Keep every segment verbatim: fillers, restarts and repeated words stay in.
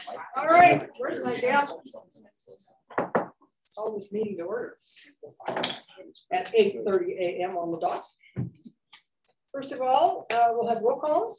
All right, where's my gavel? Call this meeting to order at eight thirty a m on the dot. First of all, uh, we'll have roll call.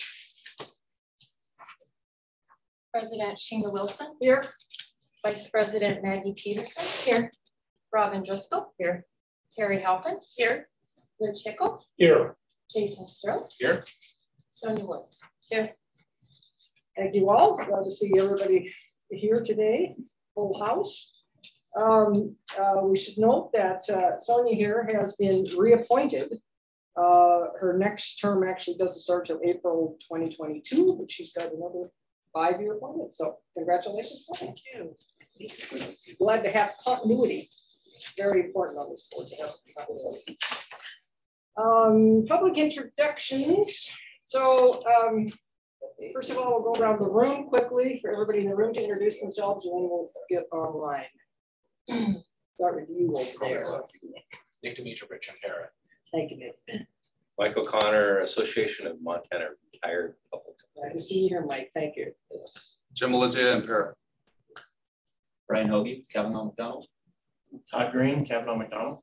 President Sheena Wilson. Here. Vice President Maggie Peterson. Here. Robin Driscoll. Here. Terry Halpin. Here. Rich Hickle. Here. Jason Stroh. Here. Sonia Woods. Here. Thank you all. Glad to see everybody here today. Full house. Um, uh, we should note that uh, Sonia here has been reappointed. Uh, her next term actually doesn't start until April twenty twenty-two, but she's got another five-year appointment. So congratulations. Thank you. Glad to have continuity. Very important on this board to have continuity. Um, public introductions. So um, first of all, we'll go around the room quickly for everybody in the room to introduce themselves, and then we'll get online. Start with you over there. Nick Demetra, Rich Impera. Thank you, Nick. Michael Connor, Association of Montana Retired Public. Glad to see you here, Mike. Thank you. Yes. Jim Melizia, Impera. Brian Hoagie, Kavanaugh McDonald. Todd Green, Kavanaugh McDonald.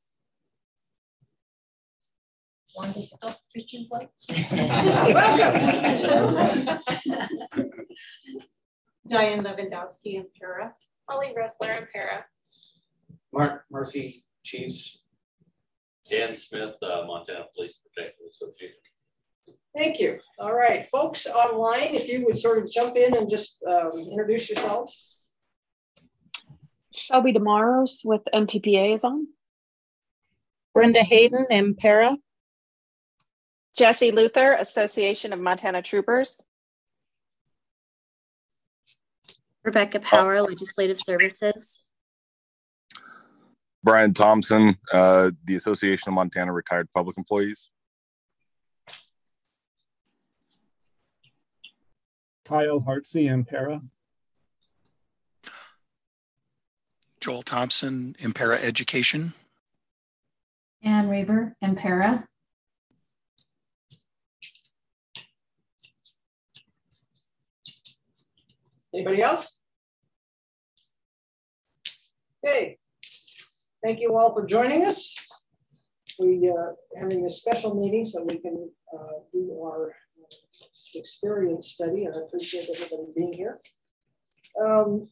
Wanda up Christian Blake. Diane Lewandowski, Impera. Holly Ressler, Impera. Mark Murphy, Chiefs. Dan Smith, uh, Montana Police Protective Association. Thank you. All right, folks online, if you would sort of jump in and just um, introduce yourselves. Shelby Damaros with M P P A is on. Brenda Hayden, Impera. Jesse Luther, Association of Montana Troopers. Rebecca Power, Legislative Services. Brian Thompson, uh, the Association of Montana Retired Public Employees. Kyle Hartsey, Impera. Joel Thompson, Impera Education. Ann Reber, Impera. Anybody else? Okay. Thank you all for joining us. We are uh, having a special meeting so we can uh, do our experience study, and I appreciate everybody being here. Um,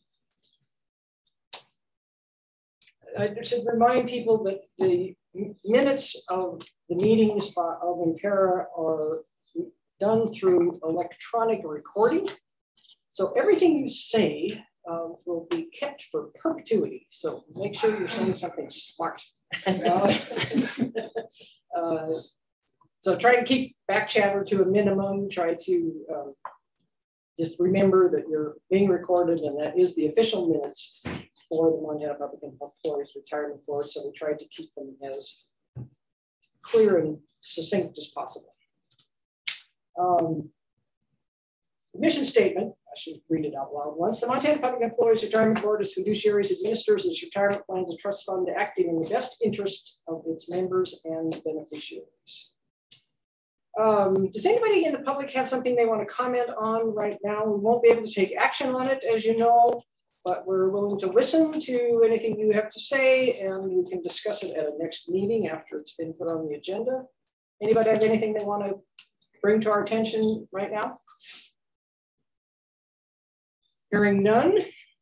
I should remind people that the minutes of the meetings of Impera are done through electronic recording. So everything you say um, will be kept for perpetuity. So make sure you're saying something smart. uh, uh, so try to keep back chatter to a minimum. Try to um, just remember that you're being recorded, and that is the official minutes for the Montana Public Employees Retirement Board. So we tried to keep them as clear and succinct as possible. Um, the mission statement, I should read it out loud once. The Montana Public Employees Retirement Board as fiduciaries administers its retirement plans and trust fund acting in the best interest of its members and beneficiaries. Um, does anybody in the public have something they want to comment on right now? We won't be able to take action on it, as you know, but we're willing to listen to anything you have to say, and we can discuss it at a next meeting after it's been put on the agenda. Anybody have anything they want to bring to our attention right now? Hearing none,